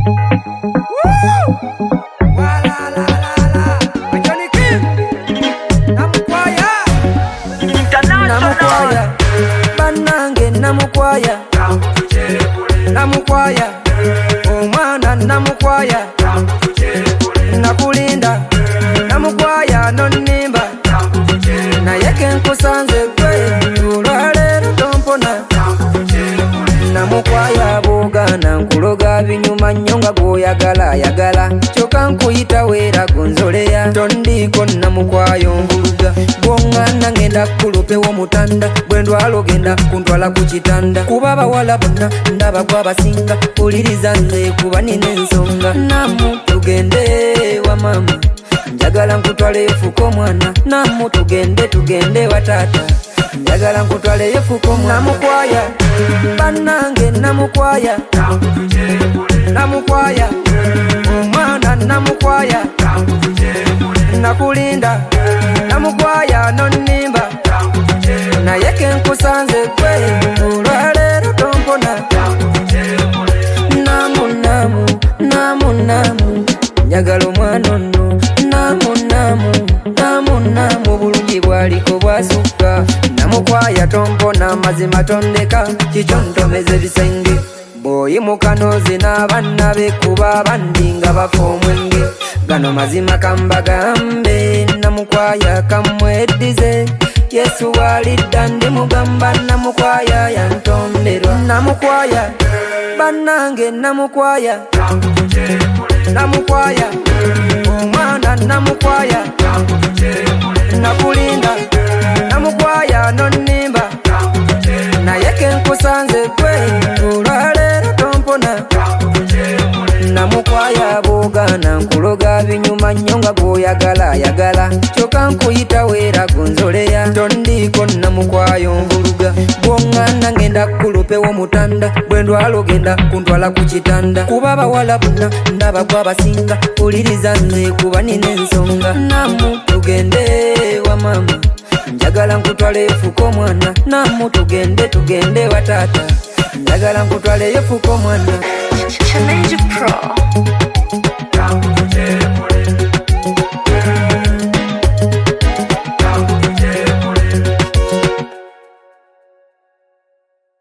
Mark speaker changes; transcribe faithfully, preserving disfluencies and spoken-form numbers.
Speaker 1: Namukwaya banange namukwaya namukwaya omwana namukwaya nakulinda namukwaya nonimba naye kenkusanze gwe olwaleero tompona namukwaya bugana nkuloga binyuma nnyo nga gwoyagala yagala kyokka nkuyita weera gonzoleya tondiiko namukwaya onvuluga bwongana ngenda kulupe w'omutanda bwe ndwala genda kuntwala ku kitanda kuba abawala bonna ndaba gwabasinga uliriza nze kuba nina ensonga namu tugende wa mama njagala nkutwale efuko omwana namu tugende tugende wa taata njagala nkutwale efuko omwana namukwaya banange namukwaya namukwaya omwana namukwaya nakulinda namukwaya nonimba naye kenkusanze gwe olwaleero tompona namu namu namu namu njagala omwana ono namu namu namu namu obulungi bwaliko bwasukka namukwaya tompona mazima tondeka kikyo ntomeze bisenge bw'oyimuka noozi n'abanna bekuba abandi nga bafa omwenge gano mazima kambagambe namukwaya kamweddize Yesu walidda ndi mugamba namukwaya yantonderwa namukwaya banange namukwaya namukwaya omwana namukwaya nakulinda namukwaya nonimba naye kenkusanze gwe olwaleero tompona namukwaya bugana nkuloga binyuma nnyo nga gwoyagala yagala kyokka nkuyita weera gonzoleya tondiiko namukwaya onvuluga bwongana ngenda kulupe w'omutanda bwe ndwala genda kuntwala ku kitanda kuba abawala bonna ndaba gwabasinga uliriza nze kuba nina ensonga namu tugende wa mama njagala nkutwale efuko omwana namu tugende tugende wa taata njagala nkutwale efuko omwana
Speaker 2: Challenge Pro.